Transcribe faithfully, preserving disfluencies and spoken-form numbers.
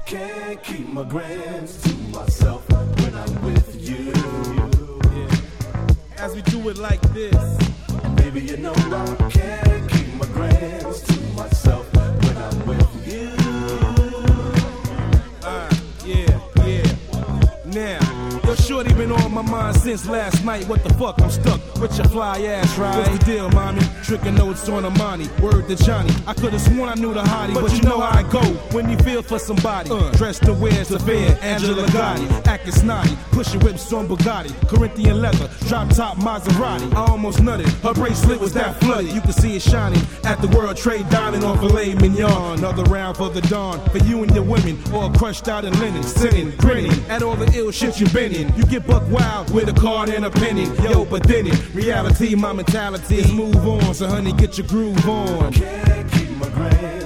Can't keep my grams to myself when I'm with you. Yeah. As we do it like this. Baby, you know I can't keep my grams to myself when I'm with you. Uh, yeah, yeah. Now, your shorty been on my mind since last night. What the fuck, I'm stuck with your fly ass, right? What's the deal, mommy? Tricking notes on Amani, word to Johnny. I could've sworn I knew the hottie, but, but you know how I go when you feel for somebody. Uh, dressed to wear severe, Angela Gotti, acting snotty, pushing whips on Bugatti, Corinthian leather, drop top Maserati. I almost nutted, her bracelet was that flooded. You could see it shining at the World Trade Diamond on filet mignon. Another round for the dawn, for you and your women, all crushed out in linen, sitting, grinning at all the ill shit you been in. You get buck wild with a card and a penny, yo, but then in reality, my mentality is move on. So honey, get your groove on. Can't keep my grams